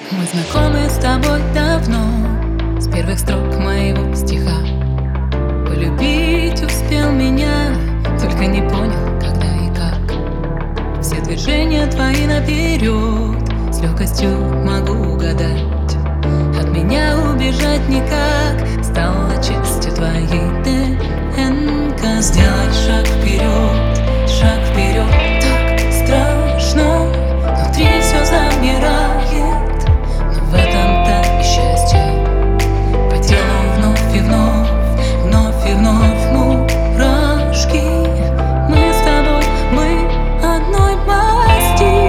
Мы знакомы с тобой давно, с первых строк моего стиха. Полюбить успел меня, только не понял, когда и как. Все движения твои наперед, с легкостью могу угадать. От меня убежать никак, стала частью твоей ДНК. Сделать шаг вперед, так страшно. Внутри все замирает, но в этом-то и счастье. По телу вновь и вновь, вновь и вновь мурашки. Мы с тобой, мы одной масти.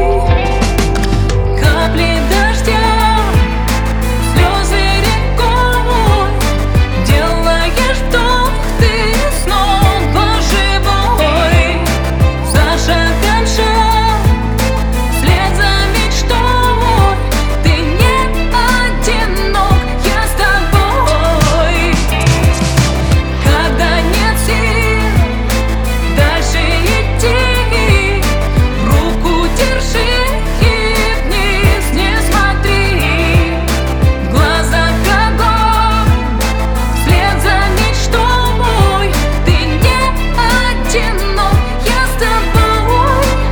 Капли дождя, слезы рекой, делаешь вдох, ты снова живой. За шагом шаг, вслед за мечтой, ты не одинок, я с тобой. Когда нет сил дальше идти, руку держи и вниз не смотри. В глазах огонь, вслед за мечтой, ты не одинок, я с тобой.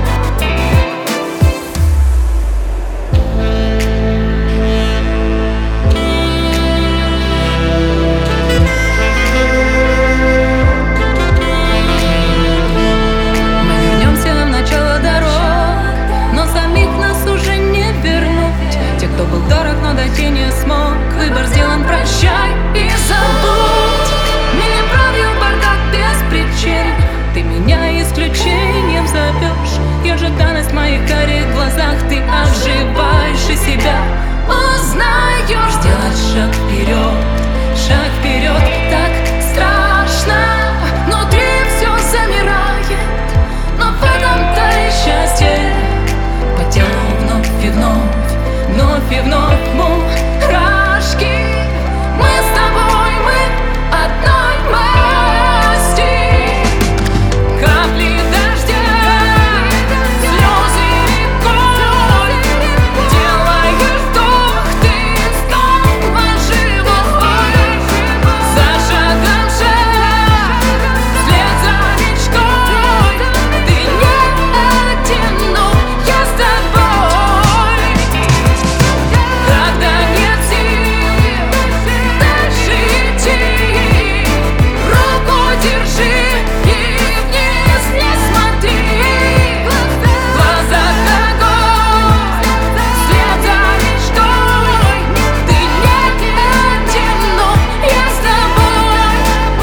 Мы вернемся в начало дорог, но самих нас уже не вернуть. Те, кто был дорог, но дойти не смог, выбор сделан, прощай и забудь. Меня правил бардак без причин, ты меня исключением зовешь. Я же данность в моих карих глазах, ты оживаешь и себя узнаешь. Сделать шаг вперед, так страшно. Внутри все замирает, но в этом-то и счастье. По телу вновь и вновь, вновь и вновь мурашки. Мы с тобой, мы одной масти. Капли дождя, слезы рекой, делаешь вдох, ты снова живой. За шагом шаг, вслед за мечтой, ты не одинок, я с тобой. Когда нет сил дальше идти, руку держи и вниз не смотри. В глазах огонь, вслед за мечтой, ты не одинок, я с тобой.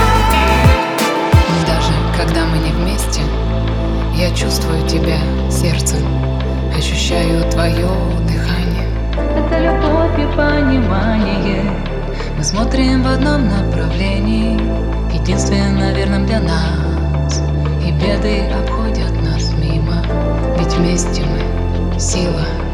Даже когда мы не вместе, я чувствую тебя сердцем, ощущаю твое дыхание. Это любовь и понимание. Мы смотрим в одном направлении, единственно верном для нас. И беды обходят нас мимо, ведь вместе мы сила.